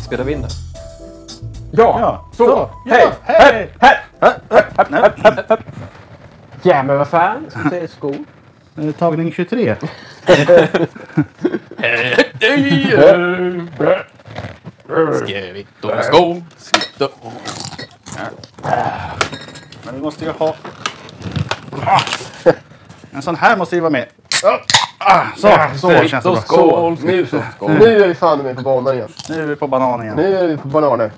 Spelar vi in det? Ja, så. Ja, Hej! Ja, men vad fan? Ska säga skol. Tagning 23. Ska vi ta skål? Men vi måste ju ha... En sån här måste ju vara med. Så det känns så bra. Skål. Nu så. Nu är vi fan med på banan igen. Nu är vi på banan igen. Nu är vi på bananer.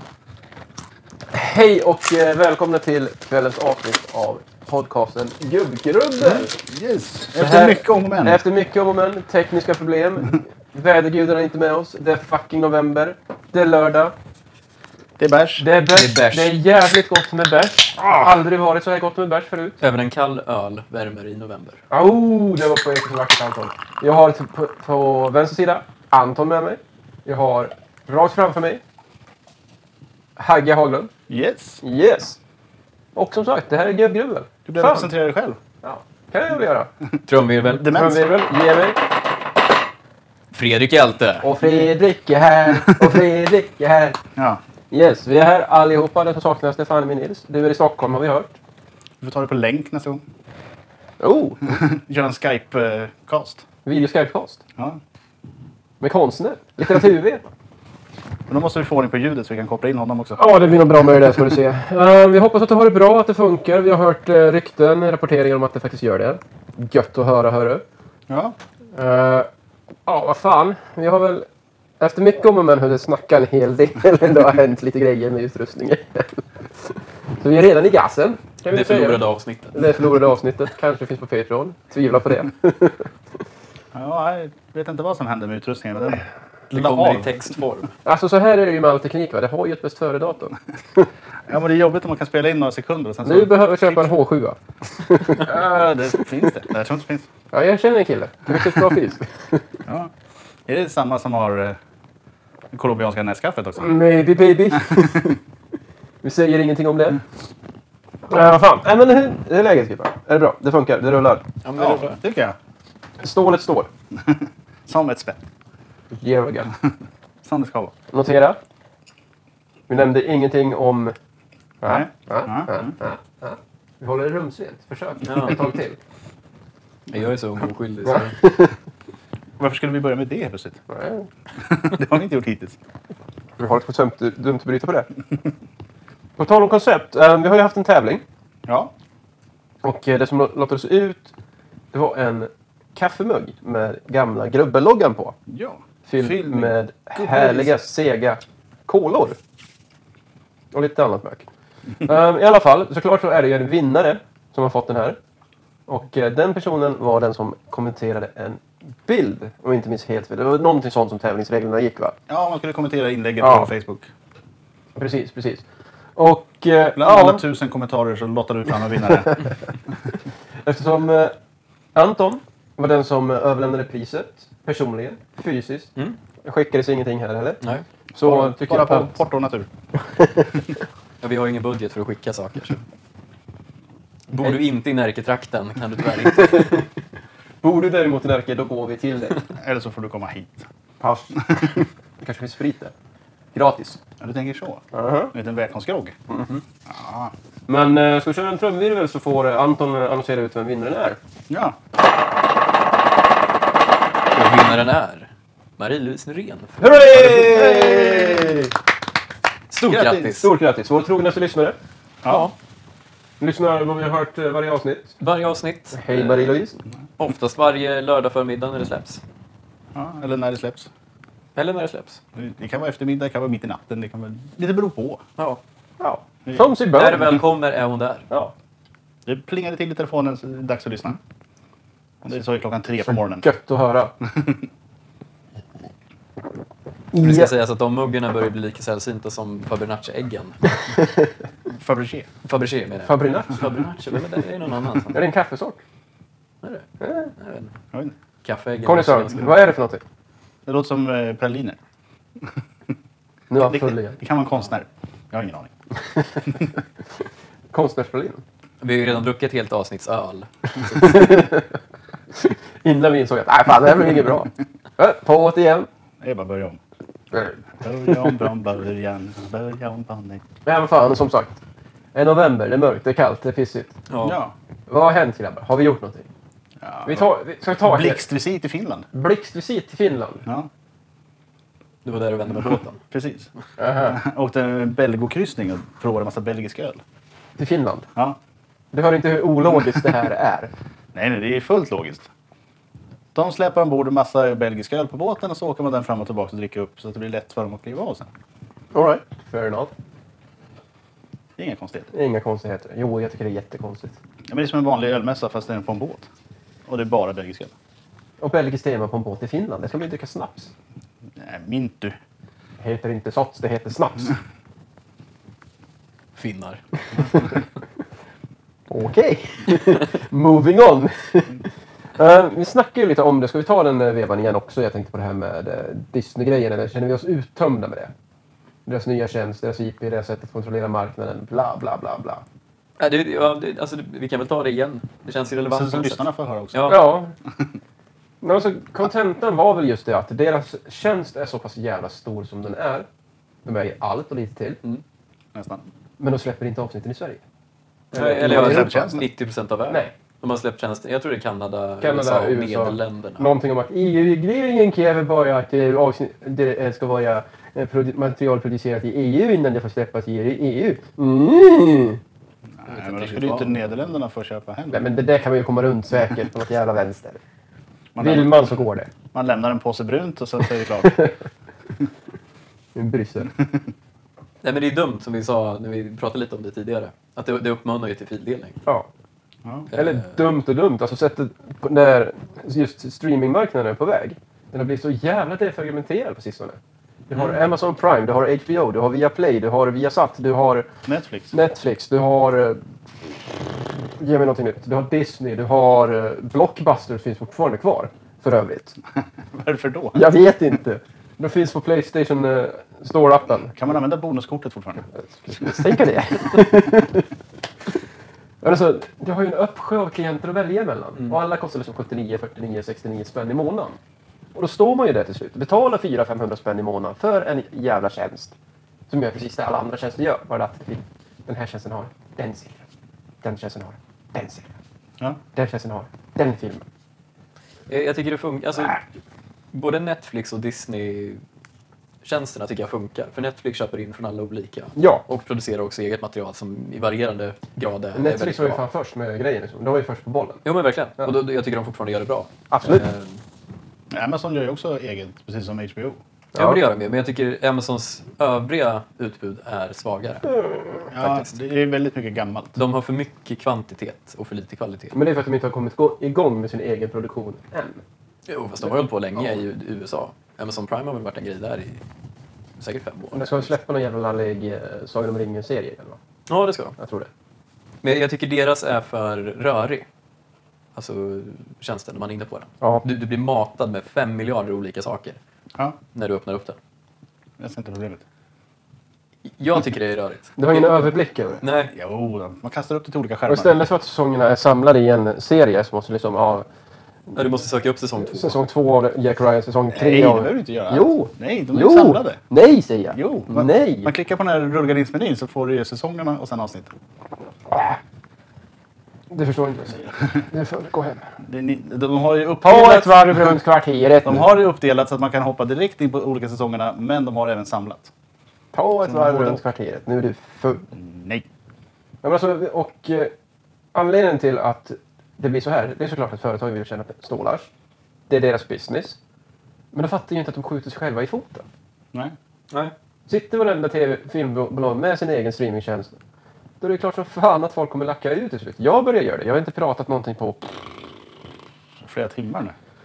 Hej och välkomna till kvällens avsnitt av podcasten Gubbgrubben. Yes. Efter mycket om och men. Efter mycket om och men, tekniska problem. Vädergudarna är inte med oss. Det är fucking november. Det är lördag. Det är bärs. Det är bärs. Det är bärs. Det är jävligt gott med bärs. Aldrig varit så här gott med bärs förut. Även en kall öl värmer i november. Det var på så vackert, Anton. Jag har på vänster sida Anton med mig. Jag har rakt framför mig Hagge Haglund. Yes. Och som sagt, det här är Gubbgrubben. Du behöver presentera dig själv. Ja, kan jag väl göra. Trumvirvel. Demens. Trumvirvel, ge mig. Fredrik Hjälte. Och Fredrik är här. Och Fredrik är här. Ja. Yes, vi är här allihopa. Det som saknas Stefan och Nils. Du är i Stockholm har vi hört. Du får ta det på länk nästa gång. Gör en Skype-cast. Video-Skype-cast. Ja. Med konstnär. Litteraturvet. Men då måste vi få ordning på ljudet så vi kan koppla in honom också. Ja, det blir nog bra med det ska du se. Vi hoppas att det har det bra, att det funkar. Vi har hört rykten, rapporteringar om att det faktiskt gör det. Gött att höra, hörru. Ja. Vad fan. Vi har väl efter mycket om och men hunnit snacka en hel del. Det har hänt lite grejer med utrustningen. Så vi är redan i gassen. Kan vi Det säga. förlorade avsnittet. Det förlorade avsnittet. Kanske finns på Patreon. Tvivlar på det. Ja, jag vet inte vad som hände med utrustningen. Men Det kommer i textform. Alltså så här är det ju med all teknik, va? Det har ju ett bäst före-datum. Ja, men det är jobbigt om man kan spela in några sekunder. Och sen Du behöver köpa en H7. Ja, det finns det. Jag tror inte det finns. Ja, jag känner en kille. Det är ett bra pris. Ja. Är det samma som har colombianska näskaffet också? Maybe baby. Vi säger ingenting om det. Vad fan. Nej, men hur är läget, Kippa? Är det bra? Det funkar. Det rullar. Ja, men Ja, det tycker jag. Stålet står. Som ett spett. Jävlar. Som det ska vara. Notera. Vi nämnde ingenting om... Nej. Vi håller det rumsrent. Försök. Ja. Ett tag till. jag är så oskyldig. Så. Varför skulle vi börja med det plötsligt? Nej. Det har vi inte gjort hittills. Vi har lite dumt att bryta på det. På tal om koncept. Vi har ju haft en tävling. Ja. Och det som lottades ut, det var en kaffemugg med gamla Grubbeloggan på. Ja. Fylld med härliga, sega kolor. Och lite annat mök. I alla fall, såklart så är det ju en vinnare som har fått den här. Och den personen var den som kommenterade en bild. Om jag inte minns helt fel. Det var någonting sånt som tävlingsreglerna gick, va? Ja, man skulle kommentera inlägget Ja. på Facebook. Precis. Och Bland alla 1000 kommentarer så lottar du fram en vinnare. eftersom Anton var den som överlämnade priset personligen, fysiskt. Det skickades ingenting här heller. Nej. Så tycker Bara jag på porto och natur. Ja, vi har ingen budget för att skicka saker. Så. Bor du inte i Närketrakten kan du tyvärr inte. Bor du däremot i Närke, då går vi till det. Eller så får du komma hit. Pass. Det kanske finns sprit där. Gratis. Ja, du tänker så. Uh-huh. En liten välkomstgrogg. Ja. Men ska vi köra en trumvirvel så får Anton annonsera ut vem vinnaren är. Ja. Och vinnaren är Marie-Louise Nyrén. Hurray! Stort grattis! Stort grattis. Vår trognaste lyssnare. Ja, Lyssnar vad vi har hört varje avsnitt. varje avsnitt. Hej Marie-Louise. Oftast varje lördag förmiddag när det släpps. Ja, eller när det släpps. Eller när det släpps. Det kan vara eftermiddag, det kan vara mitt i natten. Det kan vara lite bero på. Ja. Ja. Som sig När det bör. väl kommer är hon där. Ja. Det plingade till i telefonen så det är dags att lyssna. Och det är så 3:00 på morgonen. Gött att höra. Det ska sägas att de muggarna börjar bli lika sällsynta som Fabernace-äggen. Fabergé. Fabergé menar jag. Fabrinac. Fabernace, vem är det? Det är någon annan. Är det en kaffesort? Är det? Jag vet inte. Jag vet inte. Kaffeäggen. Conny, vad är det för någonting? Det låter som praliner. Nu är han full igen. Det kan vara en konstnär. Jag har ingen aning. Konstnärspralin. Vi har ju redan druckit ett helt avsnitts öl. Innan vi insåg att nej fan, det här blir inget bra. På åt igen. Det är bara att börja om. Börja om början. Börja om på nytt. Men fan, som sagt. Det är november, det är mörkt, det är kallt, det är pissigt. Ja. Vad har hänt grabbar? Har vi gjort någonting? Ja. Ska vi ta Blixtvisit i Finland. blixtvisit till Finland? Ja, Det var där du vände med båten. precis. Aha. Åkte en belgokryssning och provade en massa belgisk öl. Till Finland? Ja. Du hör inte hur ologiskt det här är. Nej, det är fullt logiskt. De släpper ombord en massa belgisk öl på båten och så åker man den fram och tillbaka och dricker upp så att det blir lätt för dem att kliva av sen. All right. Fair enough. Det är inga konstigheter. Inga konstigheter. Jo, jag tycker det är jättekonstigt. Ja, men det är som en vanlig ölmässa fast det är på en båt. Och det är bara belgisk öl. Och belgiskt tema på en båt i Finland. Det ska bli dricka snaps. Nej, mint du. Det heter inte sots, det heter snaps. Finnar. Okej. Moving on. Vi snackar ju lite om det. Ska vi ta den vevan igen också? Jag tänkte på det här med Disney-grejen. Eller känner vi oss uttömda med det? Deras nya tjänst, deras IP, deras sätt att kontrollera marknaden. Bla, bla, bla, bla. Vi kan väl ta det igen. Det känns irrelevant. Så lyssnarna får höra också. Ja. Ja. Men alltså, kontentan var väl just det att deras tjänst är så pass jävla stor som den är. De är i allt och lite till. Nästan. Men de släpper inte avsnitten i Sverige. Eller har jag släppt tror tjänsten? 90% av världen. Nej. De har släppt tjänsten. Jag tror det är Kanada USA och Nederländerna. Någonting om att EU-regleringen kräver bara att det ska vara material producerat i EU innan det får släppas i EU. Nej, men då skulle ju inte Nederländerna få köpa heller. Nej, men det där kan man ju komma runt säkert på något jävla vänster. Man Vill lämnar, man så går det. man lämnar en påse brunt och sen så är det klart. I Bryssel. Nej, men det är dumt som vi sa när vi pratade lite om det tidigare. Att det uppmanar ju till fildelning. Ja. Ja. Eller dumt och dumt. Alltså sättet när just streamingmarknaden är på väg. Den har blivit så jävla defragmenterad på sistone. Du har Amazon Prime, du har HBO, du har Viaplay, du har Viasat, du har Netflix, du har... Ge mig någonting nytt. Du har Disney, du har Blockbuster finns fortfarande kvar. För övrigt. Varför då? Jag vet inte. De finns på PlayStation Store-appen. Kan man använda bonuskortet fortfarande? Tänka det. Alltså, du har ju en uppsjö av klienter att välja mellan. Och alla kostar liksom 79, 49, 69 spänn i månaden. Och då står man ju där till slut. Betalar 400-500 spänn i månaden för en jävla tjänst. Som gör precis det alla andra tjänster gör. Bara att den här tjänsten har den serien. Den tjänsten har den serien. Ja. Den tjänsten har den filmen. Jag tycker det funkar. Alltså, både Netflix och Disney-tjänsterna tycker jag funkar. För Netflix köper in från alla olika. Ja. Och producerar också eget material som i varierande grad är Netflix väldigt var ju bra. fan först med grejen. Liksom. De var ju först på bollen. Jo, men verkligen. Ja. Och jag tycker de fortfarande gör det bra. Absolut. Amazon gör ju också eget, precis som HBO. Ja, men det gör de ju. Men jag tycker Amazons övriga utbud är svagare. Ja, Faktiskt. det är väldigt mycket gammalt. De har för mycket kvantitet och för lite kvalitet. Men det är för att de inte har kommit igång med sin egen produktion än. Jo, fast de har hållit på länge i USA. Amazon Prime har väl varit en grej där i säkert 5 år. Men de ska släppa någon jävla lallig Sagan om ringen-serie eller vad? Ja, det ska de. Jag tror det. Men jag tycker deras är för rörig. Alltså tjänsten när man är inne på den. Ja. Du blir matad med 5 miljarder olika saker Ja, när du öppnar upp den. jag ser inte problemet. Jag tycker det är rörigt. Du har ingen överblick över det. Nej, Jo, man kastar upp det till olika Och skärmar. istället för att säsongerna är samlade i en serie så måste du liksom ha du måste söka upp säsong 2. säsong 2 av Jack Ryan, säsong 3 Nej, det av... behöver du inte göra. Jo! Nej, de är ju samlade. Nej, säger jag! Jo, Nej! Man klickar på den här rullgardinsmenyn så får du ju säsongerna och sen avsnitten. Du förstår inte vad jag säger. Du får gå hem. De har ju Ta ett uppdelat, varv runt kvarteret. de har ju uppdelat så att man kan hoppa direkt in på olika säsongerna, men de har även samlat. Ta ett varv runt kvarteret. Nu är du full. Nej. Ja, men alltså, anledningen till att det blir så här, det är såklart att företag vill tjäna stålar. Det är deras business. Men de fattar ju inte att de skjuter sig själva i foten. Nej. Nej. Sitter varenda filmbolag med sin egen streamingtjänst, då är det klart som fan att folk kommer lacka ut till slut. Jag börjar göra det. Jag har inte pratat någonting på... Flera timmar nu.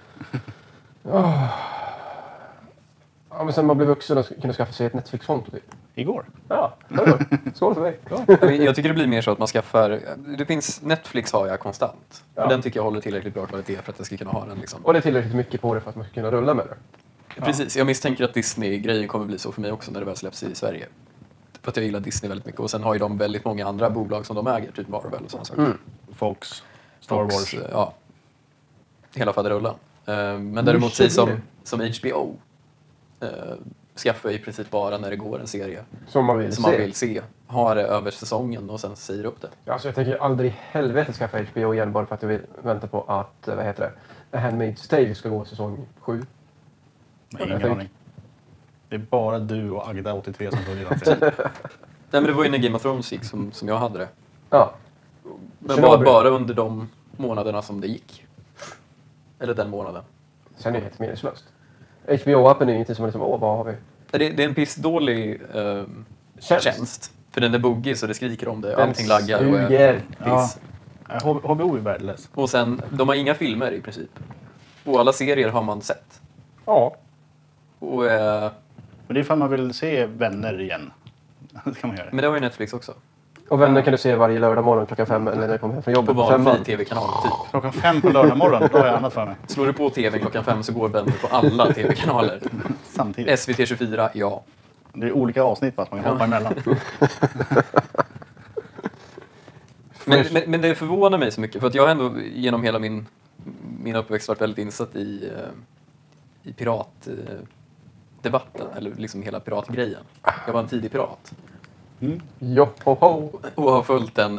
Ja, men sen man blev vuxen och kunde skaffa sig ett Netflix-konto typ. Igår. Ja, skål för mig. Jag tycker det blir mer så att man skaffar... Det finns, Netflix har jag konstant. Ja. Och den tycker jag håller tillräckligt bra kvalitet för att jag ska kunna ha den. Liksom. Och det är tillräckligt mycket på det för att man ska kunna rulla med det. Precis, jag misstänker att Disney-grejen kommer bli så för mig också när det väl släpps i Sverige. För att jag gillar Disney väldigt mycket. Och sen har ju de väldigt många andra bolag som de äger, typ Marvel och sådana saker. Fox. Star Fox, Wars. ja. Hela faderullan. Men Nu däremot kör säg vi som HBO. skaffar i princip bara när det går en serie Som man vill som se. man vill se. Ha det över säsongen och sen säger upp det. Alltså jag tänker aldrig i helvete skaffa HBO igen bara för att jag vill vänta på att, vad heter det, A Handmaid's Tale ska gå säsong 7. Ingen aning. Det är bara du och Agda 83 som följer den serien. Nej, men det var ju när Game of Thrones gick som jag hade det. Ja. Men Chernobyl. bara under de månaderna som det gick. Eller den månaden. Sen är det helt meningslöst. HBO-appen är ju inte som liksom, vad har vi? Det är en pissdålig tjänst. För den är buggig så det skriker om det. Den Allting laggar och är suger. piss. Ja. HBO är värdelös. Och sen, de har inga filmer i princip. Och alla serier har man sett. Ja. Och, Men det är för man vill se Vänner igen. Det kan man göra. men det har ju Netflix också. Och Vänner kan du se varje lördag morgon klockan 5 eller när jag kommer hem från På jobbet. valfri 5. tv-kanal typ. Klockan 5 på lördag morgon, då har jag annat för mig. Slår du på tvn klockan 5 så går Vänner på alla tv-kanaler. Samtidigt. SVT 24, ja. Det är olika avsnitt fast man kan hoppa emellan. Men det förvånar mig så mycket. För att jag har ändå genom hela min uppväxt varit väldigt insatt i piratdebatten. Eller liksom hela piratgrejen. Jag var en tidig pirat. Jo, ho, ho. Och har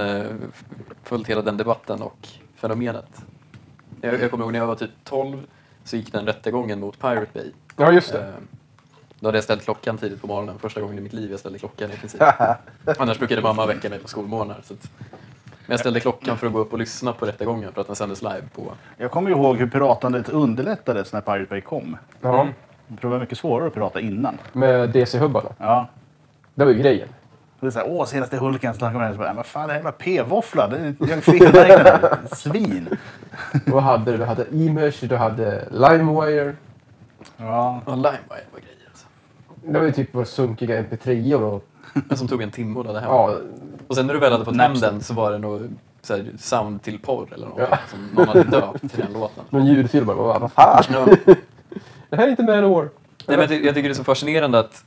följt hela den debatten och fenomenet. Jag kommer ihåg när jag var typ 12 så gick den rättegången mot Pirate Bay. Ja, just det. Då hade jag ställt klockan tidigt på morgonen. Första gången i mitt liv jag ställde klockan i princip. Annars brukade mamma väcka mig på skolmorgnar. Så att, men jag ställde klockan för att gå upp och lyssna på rättegången för att den sändes live på... Jag kommer ihåg hur piratandet underlättades när Pirate Bay kom. Ja. Det var mycket svårare att pirata innan. Med DC-hubbarna. Ja. Det var ju grejen. Det är såhär, senaste Hulken så snackar man så bara, vad fan det här var p-våffla, det är felräknade, svin. Vad hade du? Du hade Image, du hade LimeWire. Ja. Ja, LimeWire var grejer alltså. Det var ju typ våra sunkiga MP3 och Men som tog en timme att ladda hem. ja, Och sen när du väl hade fått hem Napster. den så var det nog så här, sound till porr eller något som någon hade döpt till den låten. någon ljudfilm. Man bara, vad fan? Ja. Det här är inte Manowar. Nej, men jag tycker det är så fascinerande att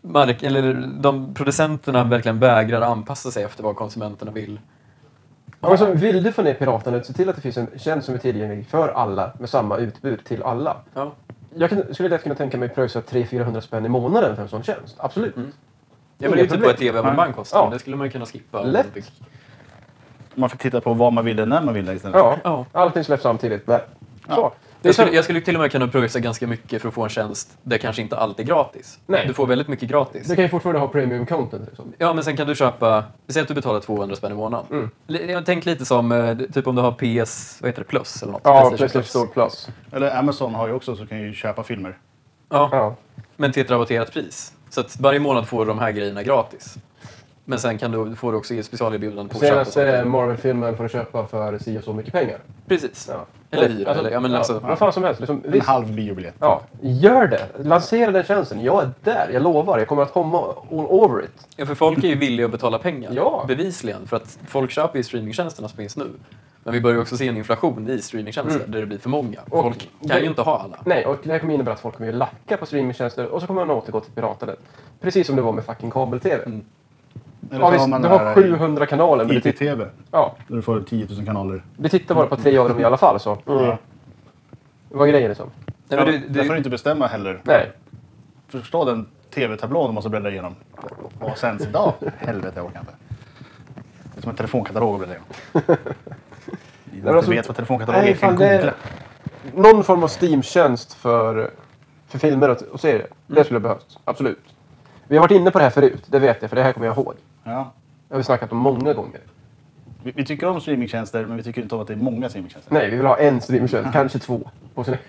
de producenterna verkligen vägrar anpassa sig efter vad konsumenterna vill. Ja, men så vill du få ner piraterna, se till att det finns en tjänst som är tillgänglig för alla med samma utbud till alla. Ja. Jag skulle lätt kunna tänka mig pröjsa 300-400 spänn i månaden för en sån tjänst. Absolut. Ja, men det är ju typ vad ett tv-abonnemang kostar. Ja. Men det skulle man ju kunna skippa. Lätt. Man får titta på vad man ville när man ville istället. Ja, Ja. allting släpps samtidigt. Så. Ja. Det är Jag skulle till och med kunna pröjsa ganska mycket för att få en tjänst där kanske inte allt är gratis. Nej. Du får väldigt mycket gratis. Det kan ju fortfarande ha premium content. Liksom. Ja, men sen kan du köpa... Säg att du betalar 200 spänn i månaden. Jag tänk lite som typ om du har PS... Vad heter det? Plus eller något? Ja, PlayStation Store Plus. Eller Amazon har ju också så kan ju köpa filmer. Ja, Ja. men till ett rabatterat pris. Så att varje månad får du de här grejerna gratis. Men sen får du också ge specialerbjudanden på att köpa Senaste saker. Marvel-filmen får du köpa för si och så mycket pengar. Precis. Ja. Eller hyra. Eller, ja, men alltså, Vad fan som helst. Liksom, En visst, halv biobiljett. ja, gör det. Lansera den tjänsten. Jag är där. Jag lovar. Jag kommer att komma all over it. ja, för folk är ju villiga att betala pengar. Ja. Bevisligen. För att folk köper ju streamingtjänsterna som finns nu. Men vi börjar ju också se en inflation i streamingtjänster där det blir för många. Och Folk kan ju inte ha alla. Nej, och det här kommer innebära att folk kommer att lacka på streamingtjänster och så kommer man återgå till piratandet. Precis som det var med fucking kabel-tv. Eller Ja, så visst, har man du den har här 700 kanaler, men IPTV. ja, Där du får 10 000 kanaler. vi tittar bara på 3 av dem i alla fall. Så. Ja. Vad är grejen liksom? Nej, men Där får du inte bestämma heller. Nej. Förstå den tv-tablån du måste bläddra igenom. Vad sänds idag? Helvete, jag orkar inte. Det är som en telefonkatalog att bläddra igenom. Ni som alltså- inte vet vad telefonkatalog är Nej, kan fan, det googla. är någon form av Steam-tjänst för filmer och serier. Det skulle behövas. Absolut. Vi har varit inne på det här förut. Det vet jag, för det här kommer jag ihåg. Ja. Det har vi snackat om många gånger. Vi tycker om streamingtjänster, men vi tycker inte om att det är många streamingtjänster. Nej, vi vill ha en streamingtjänst. Kanske 2. På sin...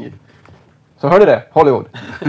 Så hörde det. Hollywood.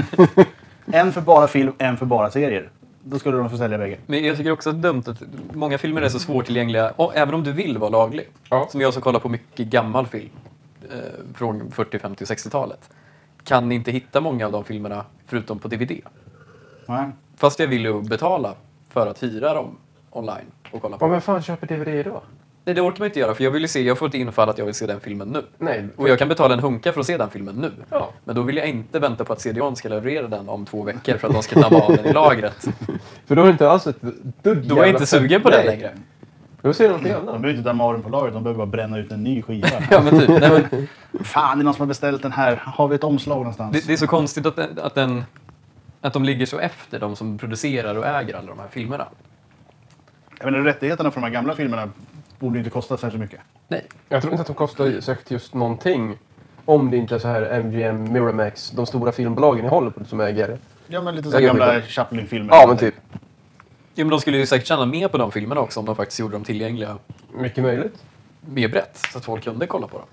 En för bara film, en för bara serier. Då skulle de få sälja bägge. Men jag tycker också att det är dumt att många filmer är så svårtillgängliga, och även om du vill vara laglig. Ja. Som jag som kollar på mycket gammal film från 40, 50 och 60-talet. Kan inte hitta många av de filmerna förutom på DVD. Nej. Fast jag vill ju betala för att hyra dem online och kolla på. Ja, men fan köper DVD då? Nej, det orkar man inte göra, för jag får ett infall att jag vill se den filmen nu. Nej. Och jag kan betala en hunka för att se den filmen nu. Ja. Men då vill jag inte vänta på att CDON ska leverera den om 2 veckor för att de ska damma av den i lagret. För då är det inte alls ett dugg Då är jag inte sugen på det Nej. längre. Då ser du någonting De annat. behöver inte damma av den på lagret, de behöver bara bränna ut en ny skiva. Ja, men typ. Nej, men Fan, det är någon som har beställt den här. Har vi ett omslag någonstans? det är så konstigt att Att de ligger så efter, de som producerar och äger alla de här filmerna. Jag menar, rättigheterna för de här gamla filmerna borde inte kosta särskilt mycket. Nej. Jag tror inte att de kostar säkert just någonting. Om det inte är så här MGM, Miramax, de stora filmbolagen i Hollywood som äger det. Ja, men lite så Jag gamla vet Chaplin-filmer. Ja, men typ. Jo, men de skulle ju säkert tjäna mer på de filmerna också om de faktiskt gjorde dem tillgängliga Mycket möjligt. mer brett, så att folk kunde kolla på dem.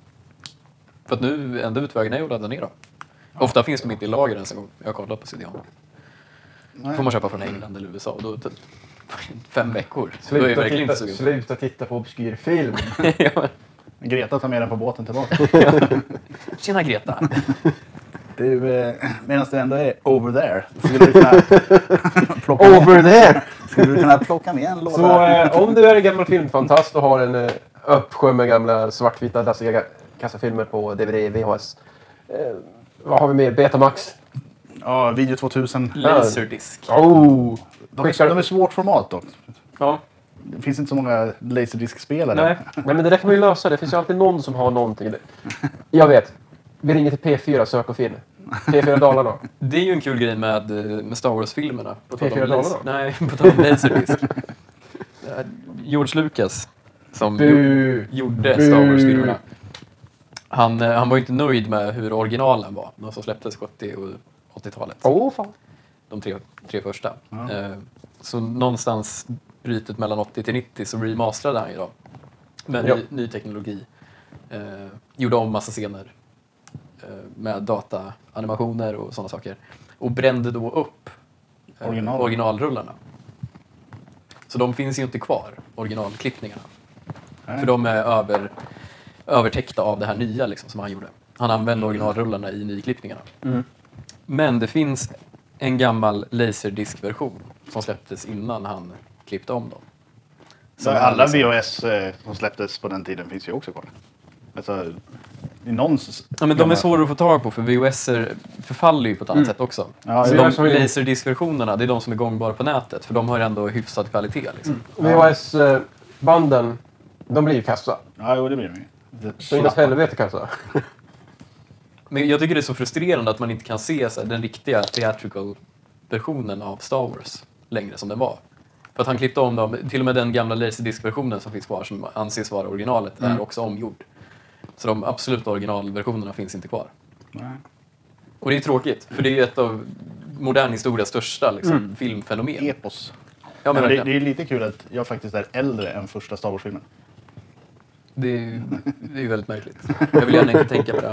För att nu, enda utvägen är ju att ladda ner dem. Ofta finns de inte i lager ens en gång. Jag har kollat på CDON. Då får man köpa från England eller USA. Och då typ 5 veckor. Då är jag verkligen inte sugen. Sluta titta på obskyr film. Ja. Greta tar med den på båten tillbaka. Tjena Greta. Du, medan det ändå är over there, skulle du kunna plocka Over there! Skulle du kunna plocka med en låda? Så om du är en gammal filmfantast och har en uppsjö med gamla svartvita dassiga kassafilmer på DVD, VHS. Vad har vi mer? Betamax. Ja, Video 2000. Laserdisk. Oh! De är svårt format dock. Ja. Det finns inte så många Laserdisc-spelare. Nej, men det där kan man ju lösa. Det finns ju alltid någon som har någonting. Jag vet. Vi ringer till P4, sök och finn. P4 Dalarna. Det är ju en kul grej med Star Wars-filmerna. På tal om P4 Dalarna? Nej, på tal om Laserdisk. George Lucas, som gjorde Star Wars-filmerna. Han var ju inte nöjd med hur originalen var. De som släpptes 70- och 80-talet. Fan. De tre första. Så någonstans brytet mellan 80 till 90 så remasterade han ju då. Med ny teknologi. Gjorde om massa scener. Med dataanimationer och sådana saker. Och brände då upp originalrullarna. Så de finns ju inte kvar, originalklippningarna. För de är övertäckta av det här nya liksom, som han gjorde. Han använde originalrullarna i nyklippningarna. Men det finns en gammal Laserdisc-version som släpptes innan han klippte om dem. Så alla VHS som släpptes på den tiden finns ju också kvar. Alltså, i någons... Ja, men de är svåra att få tag på för VHS förfaller ju på ett annat sätt också. Ja, så det de Laserdisc-versionerna, det är de som är gångbara på nätet. För de har ju ändå hyfsad kvalitet. Liksom. VHS-banden, de blir ju kassa. Ja, jo, det blir de ju. Så inåt helvete kassa. Men jag tycker det är så frustrerande att man inte kan se så här, den riktiga theatrical-versionen av Star Wars längre som den var. För att han klippte om dem, till och med den gamla Laserdisc-versionen som finns kvar som anses vara originalet är också omgjord. Så de absoluta originalversionerna finns inte kvar. Nej. Och det är tråkigt, för det är ju ett av modern historias största liksom, filmfenomen. Epos. Ja, men det verkligen. är lite kul att jag faktiskt är äldre än första Star Wars-filmen. Det är ju väldigt märkligt. Jag vill gärna inte tänka på det.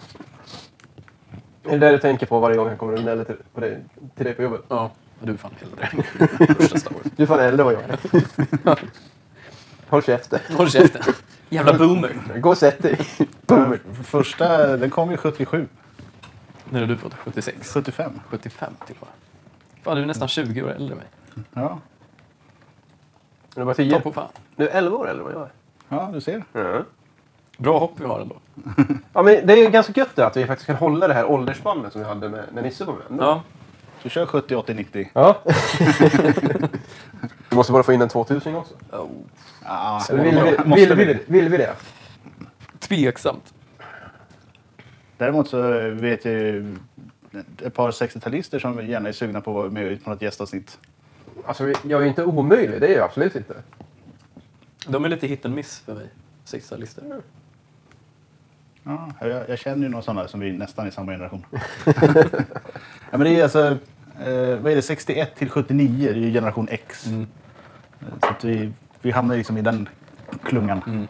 Är det det du tänker på varje gång han kommer och gnäller till dig på jobbet? Ja, och du är fan äldre. Första Star Wars. Du är fan äldre vad jag är. Håll käften. Håll käften. Jävla boomer. Gå och sätt dig. Boomer. Första, den kom ju 77. När är du född? 76? 75. 75 till och med. Fan, du är nästan 20 år äldre än mig. Ja. Du var Ta 10. på fan. Du är 11 år äldre vad jag är. Ja, du ser. Ja. Bra hopp vi har ändå. Ja, men det är ju ganska gött att vi faktiskt kan hålla det här åldersspannet som vi hade när Nisse var med. Ja. Du kör 70, 80, 90. Ja. Du måste bara få in en 2000 också. Ja, Eller vill vi det? Tveksamt. Däremot så vet jag ju ett par 60-talister som gärna är sugna på att vara med på något gästavsnitt. Alltså, jag är ju inte omöjlig. Det är jag absolut inte. De är lite hit and miss för mig. 60-talister. Ja, jag känner ju några sådana som vi nästan är i samma generation. Ja, men det är alltså, vad är det, 61 till 79, det är ju generation X. Så att vi hamnar liksom i den klungan.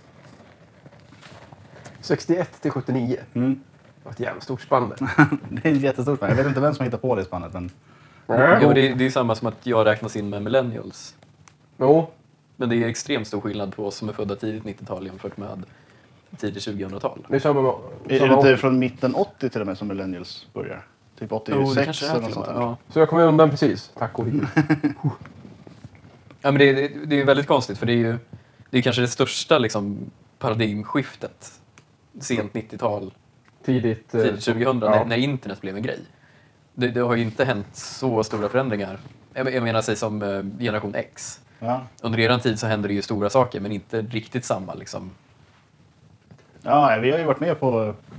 61 till 79. Det var ett jävla stort spann. Det är ett jättestort spann. Jag vet inte vem som hittar på det spannet. Men... Jo, det är samma som att jag räknas in med millennials. Jo. Men det är extremt stor skillnad på oss som är födda tidigt 90-tal jämfört med tidigt 2000-tal. Det är samma Är det inte från mitten 80 till och med som millennials börjar? Typ 86 det kanske är eller till något och sånt med. där. Ja. Så jag kommer undan precis. Tack och lov. Ja, men det är väldigt konstigt för det är kanske det största liksom, paradigmskiftet. Sent 90-tal, Tidigt 2000 när internet blev en grej. Det har ju inte hänt så stora förändringar. Jag menar sig som generation X. Ja. Under eran tid så händer det ju stora saker men inte riktigt samma liksom. Ja, vi har ju varit med på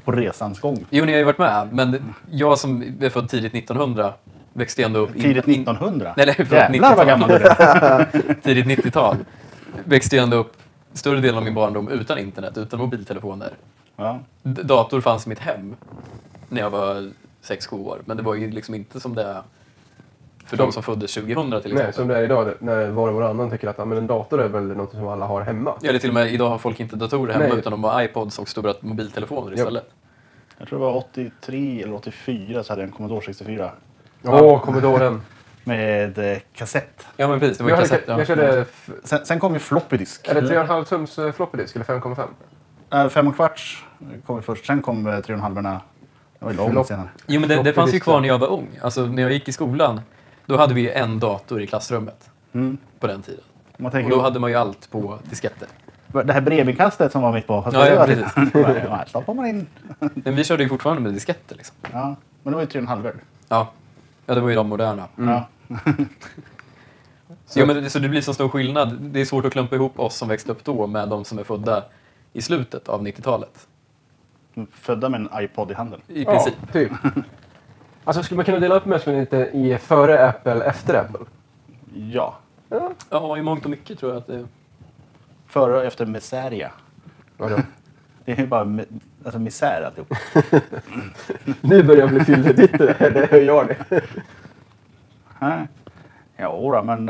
på resans gång. Jo, ni har ju varit med, men jag som är född tidigt 1900 växte ju ändå upp... Tidigt 1900? Nej, förlåt, Jävlar vad gammal du är. Tidigt 90-tal. Växte ju ändå upp större delen av min barndom utan internet, utan mobiltelefoner. Ja. Dator fanns i mitt hem när jag var 6-7 år, men det var ju liksom inte som det är för de som föddes 2000 till exempel. Nej, som det är idag när var och varannan tycker att men en dator är väl något som alla har hemma. Ja, eller till och med idag har folk inte datorer hemma Nej. utan de har iPods och stora mobiltelefoner istället. Jag tror det var 83 eller 84 så hade jag en Commodore 64. Commodoren. Med kassett. Ja, men precis. Det var ju kassett. Ja. Jag körde... Sen kom ju floppy disk. Är det 3,5 tums floppy disk eller 5,5? 5,25 kom ju först. Sen kom 3,5. Det var ju långt senare. Jo, men det fanns ju kvar när jag var ung. Alltså när jag gick i skolan, då hade vi ju en dator i klassrummet på den tiden. Man Och tänker, då hade man ju allt på disketter. det här brevinkastet som var mitt på. Fast Ja, det ja, var precis. här stoppar man in. Men vi körde ju fortfarande med disketter liksom. Ja, men det var ju 3,5. Ja, det var ju de moderna. Ja. Så, ja, men så det blir så stor skillnad. Det är svårt att klumpa ihop oss som växte upp då med de som är födda i slutet av 90-talet. Födda med en iPod i handen. I princip. Ja, typ. Alltså skulle man kunna dela upp människan lite i före Apple, efter Apple? Ja. Ja, i mångt och mycket tror jag att det... Före och efter Miseria. Vadå? Det är ju bara alltså misär alltihop. Nu börjar jag bli fylld ditt det hör jag det. Ja, men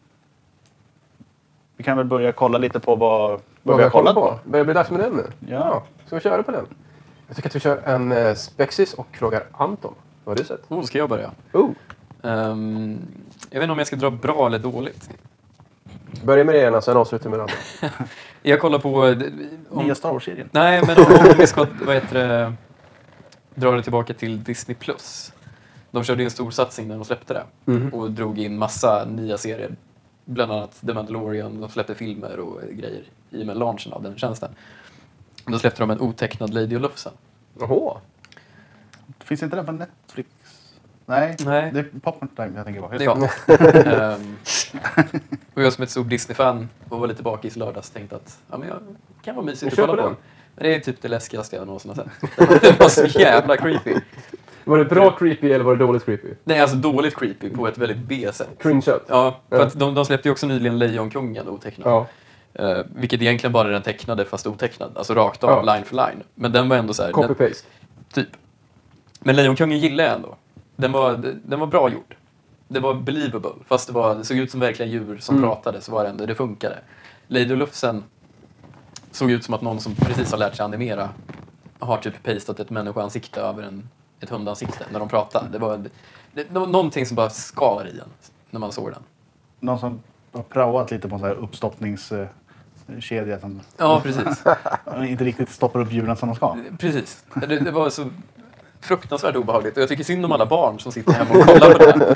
vi kan väl börja kolla lite på vad vi har kollat på. Börjar det bli dags med den nu? Ja. Ska vi köra på den? Jag tycker att vi kör en Spexis och frågar Anton. Vad har du sett? Ska jag börja? Jag vet inte om jag ska dra bra eller dåligt. Börja med det ena, sen avslutar med det andra. Jag kollar på... Nya Star Wars-serien. Nej, men om vi ska dra det tillbaka till Disney+. De körde en stor satsning när de släppte det. Och drog in massa nya serier. Bland annat The Mandalorian. De släppte filmer och grejer i och med launchen av den tjänsten. Då släppte de en otecknad Lady och Lufsen. Jaha. Finns inte den på Netflix? Nej. Nej. Det är Popcorn Time jag tänker på. Det är jag. Och jag som ett stort Disney-fan och var lite bakis lördags tänkte att jag kan vara mysigt att kolla på den. Men det är typ det läskigaste jag någonsin har sett. Det var så jävla creepy. Var det bra creepy eller var det dåligt creepy? Nej, alltså dåligt creepy på ett väldigt B-sätt. Cringe-out? Ja, för att de släppte ju också nyligen Lejonkungen otecknad. Ja. Vilket egentligen bara är den tecknade fast otecknad. Alltså rakt av, line for line. Men den var ändå så här... Copy-paste? Typ. Men Lejonkungen gillar jag ändå. Den var bra gjord. Det var believable. Fast det såg ut som verkliga djur som pratade så var det ändå, det funkade. Lady och Lufsen såg ut som att någon som precis har lärt sig animera har typ pastat ett människoansikte över ett hundansikte när de pratar. Det var någonting som bara skar i en när man såg den. Någon som har praoat lite på en sån här uppstoppningskedja som Ja, precis. inte riktigt stoppar upp djuren som de ska. Precis. Det var så fruktansvärt obehagligt. Och jag tycker synd om alla barn som sitter hemma och kollar på det.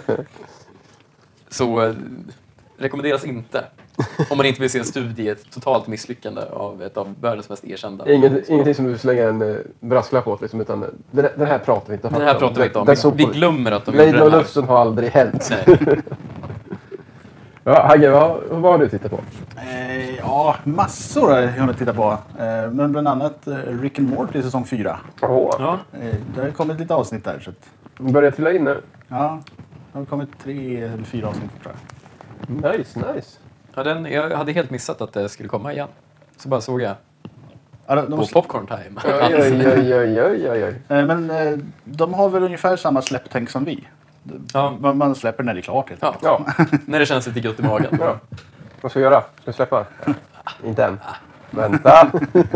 Så rekommenderas inte. Om man inte vill se en studie i ett totalt misslyckande av ett av världens mest erkända. Ingenting som du slänger en brasklapp åt liksom, utan den här pratar vi inte om. Den här pratar vi inte om. Vi glömmer att de gjorde Lady den och här. Lufsen har aldrig hänt. Nej. Ja, Hagge, vad har du tittat på? Ja, massor har jag hunnit titta på. Men bland annat Rick and Morty säsong 4. Ja. Det har kommit lite avsnitt där. Så att, Börjar trilla in nu. ja, det har kommit 3 eller 4 avsnitt tror jag. Nice. Ja, jag hade helt missat att det skulle komma igen. Så bara såg jag Ja, på Popcorn Time. Oj. Men de har väl ungefär samma släpptänk som vi. Ja. Man släpper när det är klart helt enkelt. Ja. När det känns lite gott i magen. Ja. Vad ska vi göra? Ska vi släppa? Inte än. Vänta.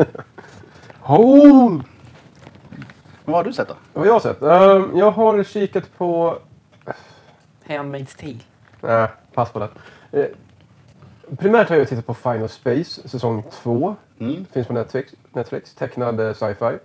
Hold! Men vad har du sett då? Vad har jag sett? Jag har kikat på... Handmaid's Tale. Nej, pass på det. Primärt har jag tittat på Final Space, säsong 2. Finns på Netflix. Tecknad sci-fi.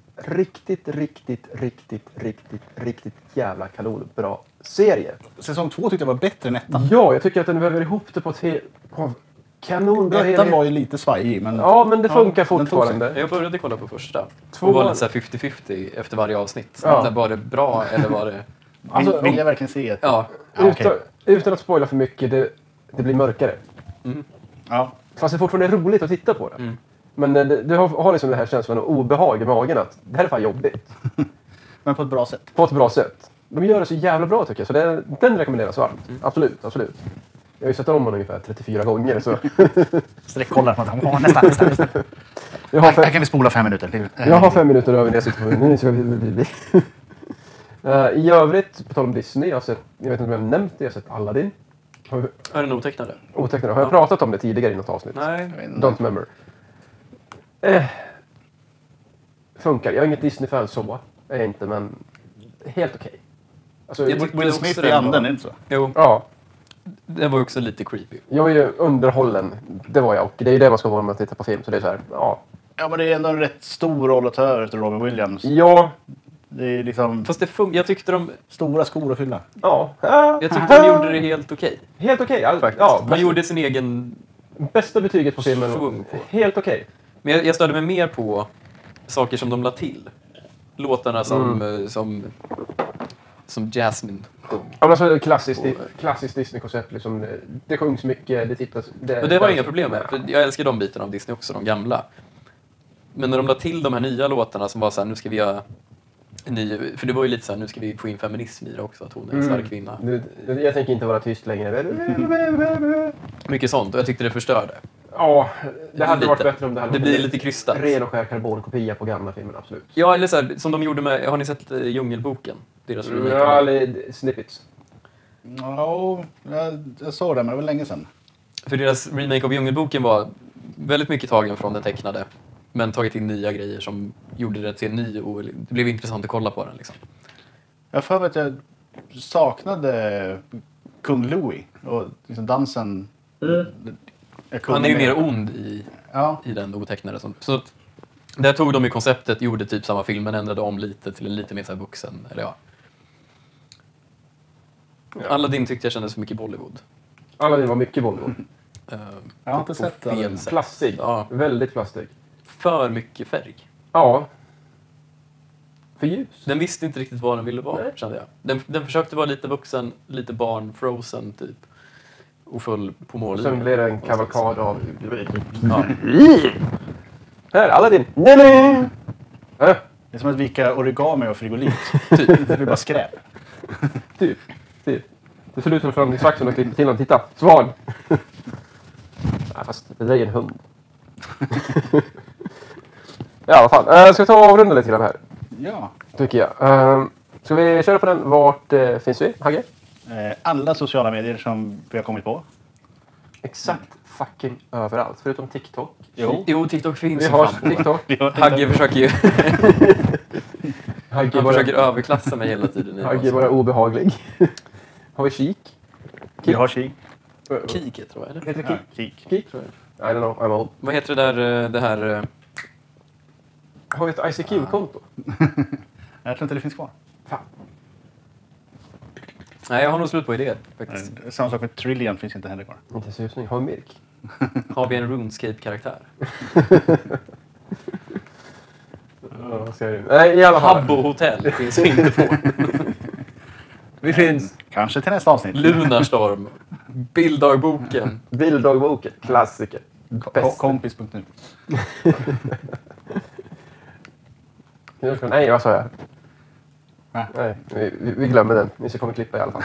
Riktigt jävla kanonbra serie. Säsong 2 tyckte jag var bättre än ettan. Ja, jag tycker att den väver ihop det på kanonbra. Ettan var ju lite svajig. Men... Ja, men det funkar den tog sig. fortfarande. Jag började kolla på första. Två Och var var- lite så här 50-50 efter varje avsnitt. Ja. Var det bra eller var det... Alltså, vill jag verkligen se ett... Ja. Ja, okej. Utan att spoila för mycket, det blir mörkare. Ja. Fast det är fortfarande roligt att titta på det. Men du har liksom den här känslan av obehag i magen att det här är fan jobbigt. Men på ett bra sätt. På ett bra sätt. De gör det så jävla bra tycker jag. Så den rekommenderas varmt. Absolut. Jag har ju sett om den ungefär 34 gånger. Så. Streckkollar på att nästan. Här kan vi spola 5 minuter. Jag har 5 minuter över när jag sitter på nu ska vi. I övrigt, på tal om Disney, jag vet inte om jag har nämnt det, jag har sett Aladdin. Är den otecknade? Otecknade. Har jag pratat om det tidigare i något avsnitt? Nej. Don't remember. Funkar. Jag är inget Disney-fan så. Jag är inte, men helt okej. Alltså, Will Smith i anden, inte så? Jo, ja. den var också lite creepy. Jag är ju underhållen. Det var jag. Och det är ju det man ska vara när man tittar på film. Så det är så här, ja. Ja, men det är ändå en rätt stor roll att ta över efter Robin Williams. Ja. Det är liksom Fast jag tyckte de stora skor att fylla. Ja. Jag tyckte de gjorde det helt okej. Helt okej. Faktiskt. Ja, Man gjorde sin egen... bästa betyget på filmen. Svung på. Helt okej. Men jag störde mig mer på saker som de la till. Låtarna som Jasmine sjöng. Ja, men alltså klassiskt Disney-koncept. Liksom, det sjungs mycket, det tittas... Och det var inga problem med. För jag älskar de bitarna av Disney också, de gamla. Men när de la till de här nya låtarna som var så här, nu ska vi göra en ny... För det var ju lite så här, nu ska vi få in feminism i det också, att hon är en stark kvinna. Jag tänker inte vara tyst längre. Mycket sånt, och jag tyckte det förstörde. Ja, det hade varit bättre om det hade det blir lite krystat. Ren och skär karbonkopia på gamla filmen, absolut. Ja, eller så här, som de gjorde med... Har ni sett Djungelboken? Deras remake. Ja, eller snippets. Ja, jag såg det, men det var länge sedan. För deras remake av Djungelboken var väldigt mycket tagen från den tecknade. Men tagit in nya grejer som gjorde det till en ny och det blev intressant att kolla på den liksom. Jag för mig att jag saknade Kung Louis och liksom dansen. Han är ju mer ond i den otecknade. Så där tog de i konceptet, gjorde typ samma film men ändrade om lite till en lite mer så här vuxen. Eller ja. Aladdin tyckte jag kändes för mycket Bollywood. Aladdin var mycket Bollywood. Jag har inte sett fel sätt. Plastig. Ja. Väldigt plastig. För mycket färg. Ja. För ljus. Den visste inte riktigt vad den ville vara, kände jag. Den försökte vara lite vuxen, lite barn, Frozen typ. Och full på mållinjen. Sen blev det en kavalkad av... Ja. Här, Aladdin! Nej! Det är som att vika origami och frigolit. Det blir bara skräp. Typ. Det ser ut som en förhandlingsvakt som har klippt till honom. Titta, svan! Nej, fast det där är en hund. Ja, vad fan. Ska vi ta och avrunda lite grann här? Ja. Tycker jag. Ska vi köra på den? Vart finns vi, Hagge? Alla sociala medier som vi har kommit på. Exakt fucking överallt. Förutom TikTok. Jo, TikTok finns Vi ju har fan. TikTok. Hagge försöker ju... Hagge Han försöker överklassa mig hela tiden. Hagge bara obehaglig. Har vi kik? Vi har Kik. Kik heter det, eller? Heter det Ja, kik? Kik. Kik? I don't know, I'm old. Vad heter det här... Har vi ett ICQ-konto? Jag tror inte det finns kvar. Fan. Nej, jag har nog slut på idéer faktiskt. Samma sak med Trillian finns inte heller kvar. Inte susning. Har vi Mirk? Har vi en RuneScape-karaktär? Nej, i alla fall. Habbo Hotel finns vi inte på. Vi finns. Kanske till nästa avsnitt. Lunarstorm. Bilddagboken. Bilddagboken. Klassiker. Kompis.nu. Nej, vad sa jag? Va? Nej, vi glömmer den. Ni ska komma klippa i alla fall.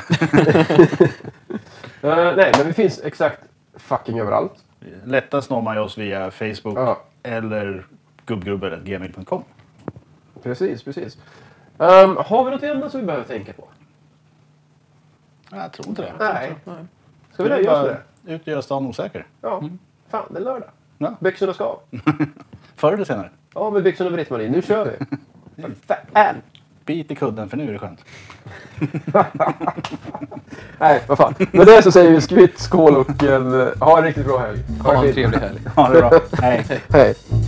Nej, men vi finns exakt fucking överallt. Lättast når man oss via Facebook Ja. eller gubbgrubber@gmail.com. Precis. Har vi något annat som vi behöver tänka på? Jag tror inte det. Nej. Ska vi göra det? Ut och göra stan osäker. Ja. Fan, det är lördag. Ja. Byxorna ska av. Förr eller senare. Ja, med byxorna och Britt-Marie. Nu kör vi. Fan. Bit i kudden för nu är det skönt. Nej, vad fan. Med det så säger vi skvitt, skål och ha en riktigt bra helg. Ha en trevlig helg. Ha det bra. Hej. Hej.